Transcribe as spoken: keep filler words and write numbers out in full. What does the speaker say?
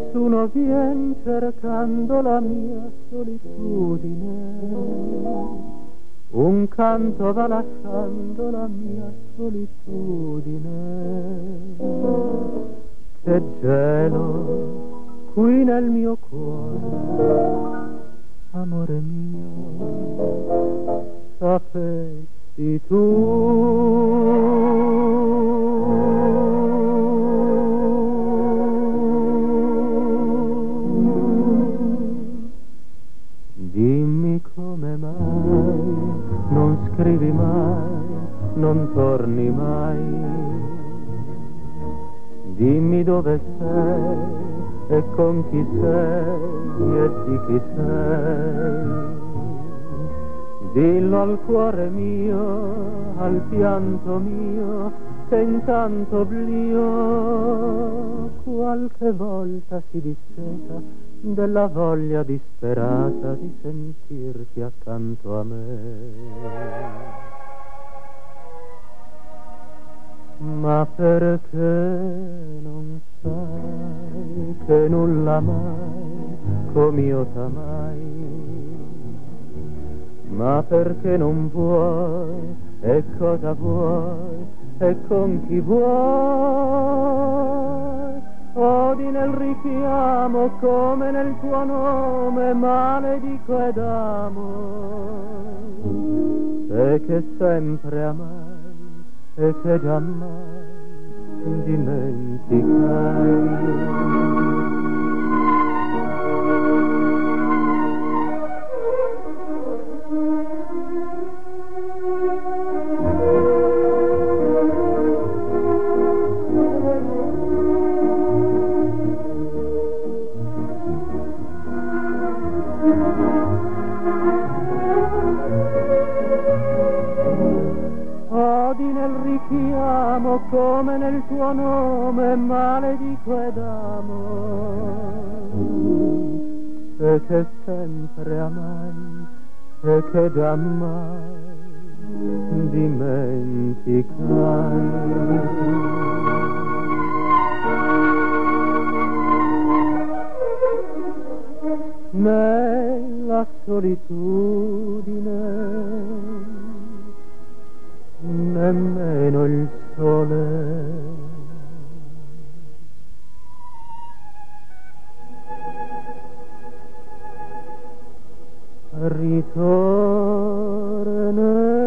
nessuno vien cercando la mia solitudine, un canto va lasciando la mia solitudine. Che gelo qui nel mio cuore, amore mio, sapessi tu. Dimmi come mai non scrivi mai, non torni mai. Dimmi dove sei e con chi sei e di chi sei. Dillo al cuore mio, al pianto mio, che intanto oblio qualche volta si disseta della voglia disperata di sentirti accanto a me. Ma perché non sai che nulla mai com'io t'amai? Ma perché non vuoi e cosa vuoi e con chi vuoi? Odi nel richiamo come nel tuo nome, maledico ed amo, e che sempre amai e che giammai dimenticai. Richiamo come nel tuo nome, maledico ed amo, e che sempre amai e che giammai dimenticai. Nella solitudine nemmeno il sole ritornerà.